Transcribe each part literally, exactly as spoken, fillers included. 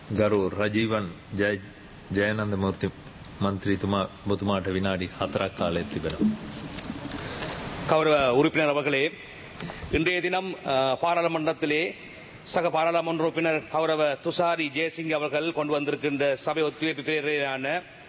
ගරු රජීවන් ජය ජයනන්ද මූර්ති මන්ත්‍රීතුමා ඔබතුමාට විනාඩි හතරක් කාලයක් තිබෙනවා. கௌரவ உறுப்பினர் அவர்களே, இன்றைய தினம் பாராளுமன்றத்திலே சக பாராளுமன்ற உறுப்பினர் கௌரவ துஷாரி ஜெயசிங் அவர்கள் கொண்டு வந்திருக்கின்ற சபை ஒத்துழைப்பு பேரான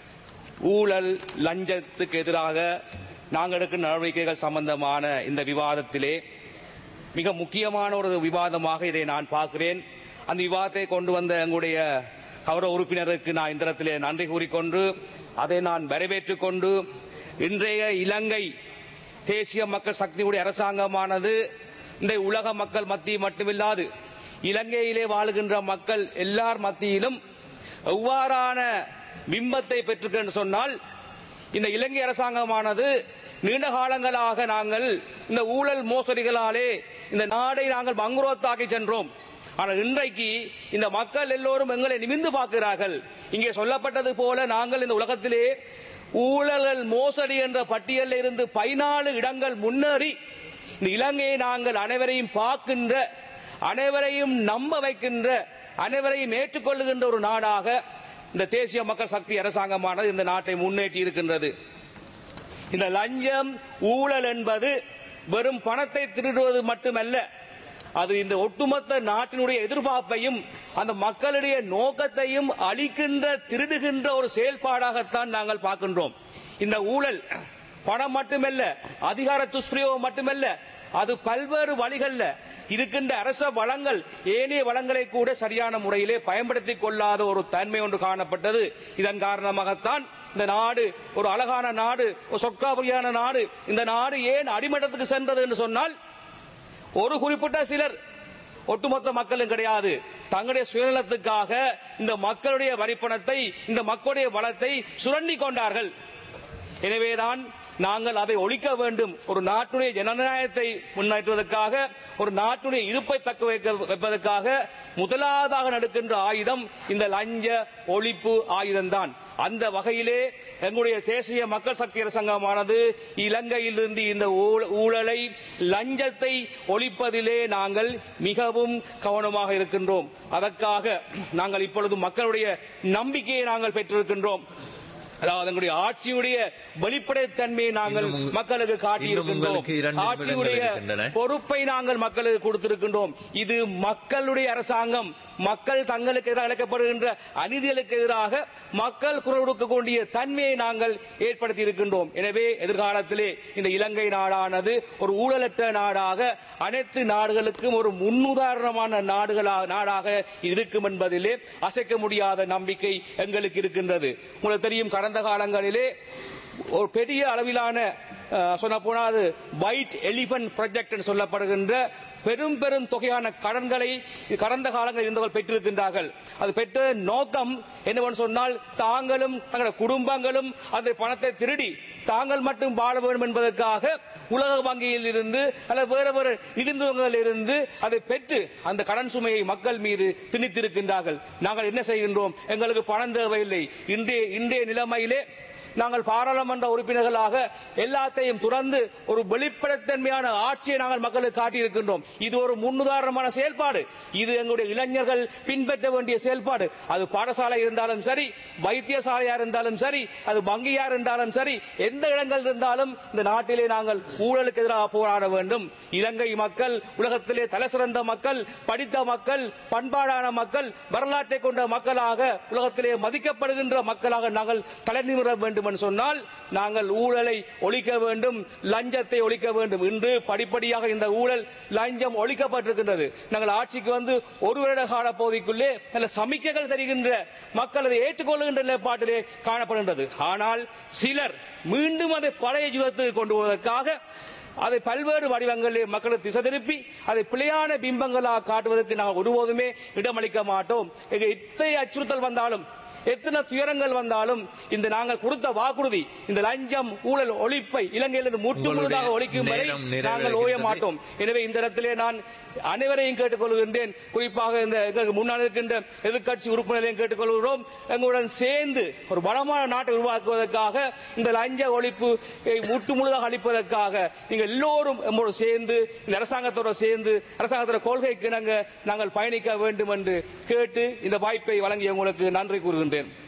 ஊழல் லஞ்சத்துக்கு எதிராக நாங்கள் எடுக்கும் நடவடிக்கைகள் சம்பந்தமான இந்த விவாதத்திலே மிக முக்கியமான ஒரு விவாதமாக இதை நான் பார்க்கிறேன். அந்த விவாதத்தை கொண்டு வந்த எங்களுடைய கௌரவ உறுப்பினருக்கு நான் இந்த இடத்திலே நன்றி கூறிக்கொண்டு அதை நான் வரவேற்றுக் கொண்டு இன்றைய இலங்கை தேசிய மக்கள் சக்தியுடைய அரசாங்கமானது இந்த உலக மக்கள் மத்தியில் மட்டுமில்லாது இலங்கையிலே வாழுகின்ற மக்கள் எல்லார் மத்தியிலும் எவ்வாறான பிம்பத்தை பெற்றிருக்க சொன்னால், இந்த இலங்கை அரசாங்கமானது நீண்ட காலங்களாக நாங்கள் இந்த ஊழல் மோசடிகளாலே இந்த நாடை நாங்கள் பங்குரோத்தாக்கி சென்றோம். ஆனால் இன்றைக்கு இந்த மக்கள் எல்லோரும் எங்களை நிமிர்ந்து பார்க்கிறார்கள். இங்கே சொல்லப்பட்டது போல நாங்கள் இந்த உலகத்திலே ஊழல் மோசடி என்ற பட்டியலில் இருந்து பதினாலு இடங்கள் முன்னேறி இந்த இலங்கையை நாங்கள் அனைவரையும் பார்க்கின்ற, அனைவரையும் நம்ப வைக்கின்ற, அனைவரையும் ஏற்றுக்கொள்ளுகின்ற ஒரு நாடாக இந்த தேசிய மக்கள் சக்தி அரசாங்கமானது இந்த நாட்டை முன்னேற்றி இருக்கின்றது. இந்த லஞ்சம் ஊழல் என்பது வெறும் பணத்தை திருடுவது மட்டுமல்ல, அது இந்த ஒட்டுமொத்த நாட்டினுடைய எதிர்பார்ப்பையும் அந்த மக்களுடைய நோக்கத்தையும் அளிக்கின்ற, திருடுகின்ற ஒரு செயல்பாடாகத்தான் நாங்கள் பார்க்கின்றோம். இந்த ஊழல் பணம் மட்டுமல்ல, அதிகார துஷ்பிரயோகம் மட்டுமல்ல, அது பல்வேறு வழிகள்ல இருக்கின்ற அரச வளங்கள் ஏனைய வளங்களை கூட சரியான முறையிலே பயன்படுத்திக் கொள்ளாத ஒரு தன்மை ஒன்று காணப்பட்டது. இதன் காரணமாகத்தான் இந்த நாடு ஒரு அழகான நாடு, ஒரு சொற்காபுரியான நாடு, இந்த நாடு ஏன் அடிமட்டத்துக்கு சென்றது என்று சொன்னால், ஒரு குறிப்பிட்ட சிலர், ஒட்டுமொத்த மக்களும் கிடையாது, தங்களுடைய சுயநலத்துக்காக இந்த மக்களுடைய வரிப்பணத்தை, இந்த மக்களுடைய வளத்தை சுரண்டி கொண்டார்கள். எனவேதான் நாங்கள் அதை ஒழிக்க வேண்டும். ஒரு நாட்டுடைய ஜனநாயகத்தை முன்னேற்றுவதற்காக, ஒரு நாட்டுடைய இருப்பை தக்க வைப்பதற்காக முதலாவதாக நடக்கின்ற ஆயுதம் இந்த லஞ்ச ஒழிப்பு ஆயுதம்தான். அந்த வகையிலே எங்களுடைய தேசிய மக்கள் சக்தி அரசாங்கமானது இலங்கையிலிருந்து இந்த ஊழலை, லஞ்சத்தை ஒழிப்பதிலே நாங்கள் மிகவும் கவனமாக இருக்கின்றோம். அதற்காக நாங்கள் இப்பொழுது மக்களுடைய நம்பிக்கையை நாங்கள் பெற்றிருக்கின்றோம். அதாவது எங்களுடைய ஆட்சியுடைய வெளிப்படைத்தன்மையை நாங்கள் மக்களுக்கு காட்டியிருக்கின்றோம். ஆட்சியுடைய பொறுப்பை நாங்கள் மக்களுக்கு கொடுத்திருக்கின்றோம். இது மக்களுடைய அரசாங்கம். மக்கள் தங்களுக்கு எதிராக அழைக்கப்படுகின்ற அநீதிகளுக்கு எதிராக மக்கள் குரல் கொடுக்கக்கூடிய தன்மையை நாங்கள் ஏற்படுத்தி இருக்கின்றோம். எனவே எதிர்காலத்திலே இந்த இலங்கை நாடானது ஒரு ஊழலற்ற நாடாக, அனைத்து நாடுகளுக்கும் ஒரு முன்னுதாரணமான நாடுகளாக நாடாக இருக்கும் என்பதிலே அசைக்க முடியாத நம்பிக்கை எங்களுக்கு இருக்கின்றது. உங்களுக்கு தெரியும், கடந்த காலங்களிலே ஒரு பெரிய அளவிலான சொன்ன போனால் ஒயிட் எலிபென்ட் ப்ராஜெக்ட் என்று சொல்லப்படுகின்ற பெரும் பெரும் தொகையான கடன்களை கடந்த காலங்களில் இருந்தவர்கள் பெற்றிருக்கின்றார்கள். அது பெற்ற நோக்கம் என்னவென்று சொன்னால், தாங்களும் தங்கள் குடும்பங்களும் அந்த பணத்தை திருடி தாங்கள் மட்டும் வாழ வேண்டும் என்பதற்காக உலக வங்கியில் இருந்து அல்லது வேறு வேறு நிதி நிறுவனங்களில் இருந்து அதை பெற்று அந்த கடன் சுமையை மக்கள் மீது திணித்திருக்கின்றார்கள். நாங்கள் என்ன செய்கின்றோம்? எங்களுக்கு பணம் தேவையில்லை. இன்றைய இன்றைய நிலைமையிலே நாங்கள் பாராளுமன்ற உறுப்பினர்களாக எல்லாத்தையும் துறந்து ஒரு வெளிப்படைத்தன்மையான ஆட்சியை நாங்கள் மக்களுக்கு காட்டியிருக்கின்றோம். இது ஒரு முன்னுதாரணமான செயல்பாடு. இது எங்களுடைய இளைஞர்கள் பின்பற்ற வேண்டிய செயல்பாடு. அது பாடசாலை இருந்தாலும் சரி, வைத்தியசாலையா இருந்தாலும் சரி, அது வங்கியா இருந்தாலும் சரி, எந்த இடங்கள் இருந்தாலும் இந்த நாட்டிலே நாங்கள் ஊழலுக்கு எதிராக போராட வேண்டும். இலங்கை மக்கள் உலகத்திலே தலை சிறந்த மக்கள், படித்த மக்கள், பண்பாடான மக்கள், வரலாற்றை கொண்ட மக்களாக, உலகத்திலே மதிக்கப்படுகின்ற மக்களாக நாங்கள் தலைநிமிர வேண்டும் சொன்னால் நாங்கள் ஊழலை ஒழிக்க வேண்டும், லஞ்சத்தை ஒழிக்க வேண்டும். இன்று படிப்படியாக இந்த ஊழல், லஞ்சம் ஒழிக்கப்பட்டிருக்கின்றது. நாங்கள் ஆட்சிக்கு வந்து ஒரு வருட கால பகுதிக்குள்ளே நல்ல சமிக்கைகள் தருகின்ற மக்கள் அதை ஏற்றுக்கொள்கின்ற நிலைப்பாட்டிலே காணப்படுகின்றது. ஆனால் சிலர் மீண்டும் அதை பழைய ஜீவத்துக்கு கொண்டு வருவதற்காக அதை பல்வேறு வடிவங்களில் மக்களுக்கு திசை திருப்பி அதை பிழையான பிம்பங்களாக காட்டுவதற்கு நாங்கள் ஒருபோதுமே இடமளிக்க மாட்டோம். எத்தனை அச்சுறுத்தல் வந்தாலும், எத்தனை துயரங்கள் வந்தாலும் இந்த நாங்கள் கொடுத்த வாக்குறுதி இந்த லஞ்சம் ஊழல் ஒழிப்பை இலங்கையிலிருந்து முற்று முழுதாக ஒழிக்கும் வரை நாங்கள் ஓய மாட்டோம். எனவே இந்த இடத்திலே நான் அனைவரையும் கேட்டுக்கொள்கின்றேன். குறிப்பாக இந்த முன்னால் இருக்கின்ற எதிர்கட்சி உறுப்பினரையும் கேட்டுக்கொள்கிறோம். எங்களுடன் சேர்ந்து ஒரு பலமான நாட்டை உருவாக்குவதற்காக இந்த லஞ்ச ஒழிப்பு முற்று முழுதாக அளிப்பதற்காக நீங்கள் எல்லோரும் நம்மோடு சேர்ந்து இந்த அரசாங்கத்தோடு சேர்ந்து அரசாங்கத்தோட கொள்கைக்கு நாங்கள் பயணிக்க வேண்டும் என்று கேட்டு இந்த வாய்ப்பை வழங்கிய உங்களுக்கு நன்றி கூறுகின்றேன்.